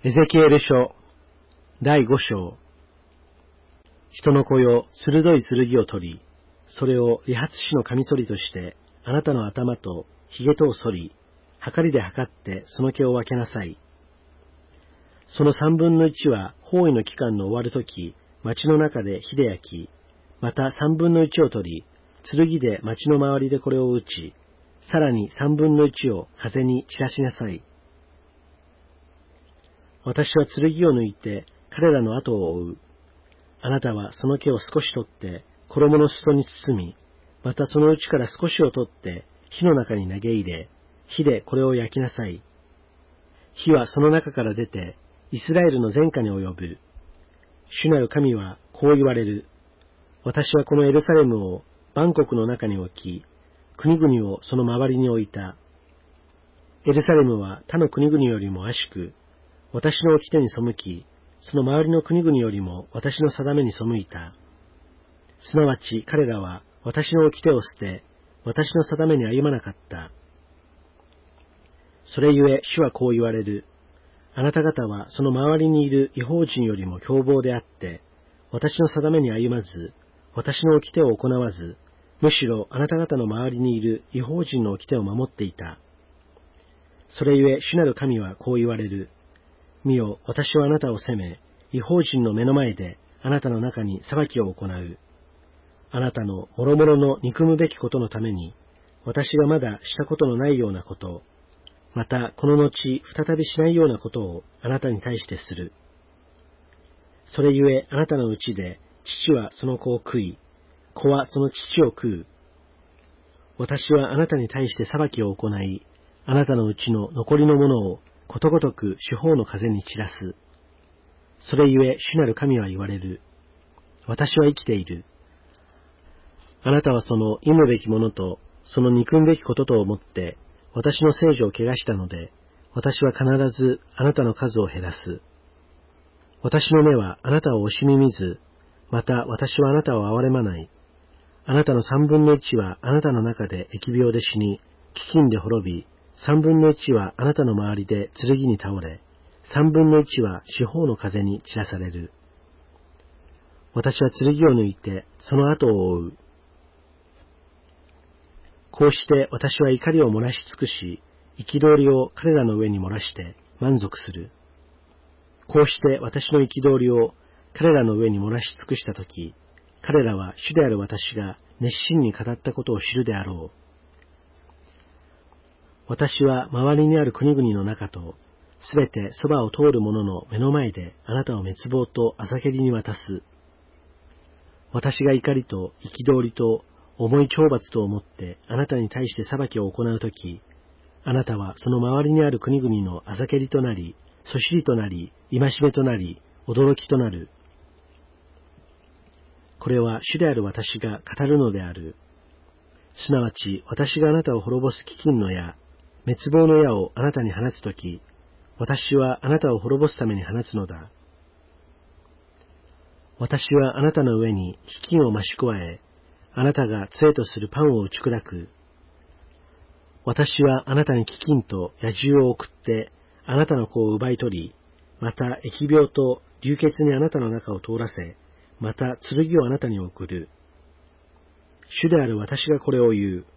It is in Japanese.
エゼキエル書第5章。人の子よ、鋭い剣を取り、それを理髪師のカミソリとして、あなたの頭と髭とを剃り、はかりで測ってその毛を分けなさい。その三分の一は包囲の期間の終わるとき、町の中で火で焼き、また三分の一を取り、剣で町の周りでこれを打ち、さらに三分の一を風に散らしなさい。私は剣を抜いて彼らの後を追う。あなたはその毛を少し取って衣の裾に包み、またそのうちから少しを取って火の中に投げ入れ、火でこれを焼きなさい。火はその中から出てイスラエルの全家に及ぶ。主なる神はこう言われる。私はこのエルサレムを万国の中に置き、国々をその周りに置いた。エルサレムは他の国々よりも悪しく、私の掟に背き、その周りの国々よりも私の定めに背いた。すなわち彼らは私の掟を捨て、私の定めに歩まなかった。それゆえ主はこう言われる。あなた方はその周りにいる異邦人よりも凶暴であって、私の定めに歩まず、私の掟を行わず、むしろあなた方の周りにいる異邦人の掟を守っていた。それゆえ主なる神はこう言われる。見よ、私はあなたを責め、異邦人の目の前であなたの中に裁きを行う。あなたの諸々の憎むべきことのために、私がまだしたことのないようなこと、またこの後再びしないようなことをあなたに対してする。それゆえあなたのうちで父はその子を食い、子はその父を食う。私はあなたに対して裁きを行い、あなたのうちの残りのものをことごとく四方の風に散らす。それゆえ主なる神は言われる。私は生きている。あなたはその忌むべきものと、その憎むべきことと思って、私の聖女を汚したので、私は必ずあなたの数を減らす。私の目はあなたを惜しみ見ず、また私はあなたを憐れまない。あなたの三分の一はあなたの中で疫病で死に、飢饉で滅び、三分の一はあなたの周りで剣に倒れ、三分の一は四方の風に散らされる。私は剣を抜いてその後を追う。こうして私は怒りを漏らし尽くし、憤りを彼らの上に漏らして満足する。こうして私の憤りを彼らの上に漏らし尽くしたとき、彼らは主である私が熱心に語ったことを知るであろう。私は周りにある国々の中と、すべてそばを通る者の目の前であなたを滅亡とあざけりに渡す。私が怒りと憤りと重い懲罰と思ってあなたに対して裁きを行うとき、あなたはその周りにある国々のあざけりとなり、そしりとなり、戒めとなり、驚きとなる。これは主である私が語るのである。すなわち私があなたを滅ぼす飢饉の矢、滅亡の矢をあなたに放つとき、私はあなたを滅ぼすために放つのだ。私はあなたの上に飢饉を増し加え、あなたが杖とするパンを打ち砕く。私はあなたに飢饉と野獣を送って、あなたの子を奪い取り、また疫病と流血にあなたの中を通らせ、また剣をあなたに送る。主である私がこれを言う。